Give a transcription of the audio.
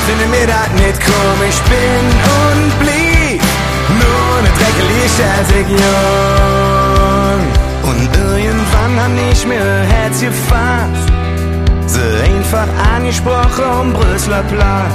finde mir das nicht komisch, bin und blieb nur ne dreckelige Schätzig jung. Und irgendwann han ich mir Herz gefasst, sie einfach angesprochen am Brüsseler Platz.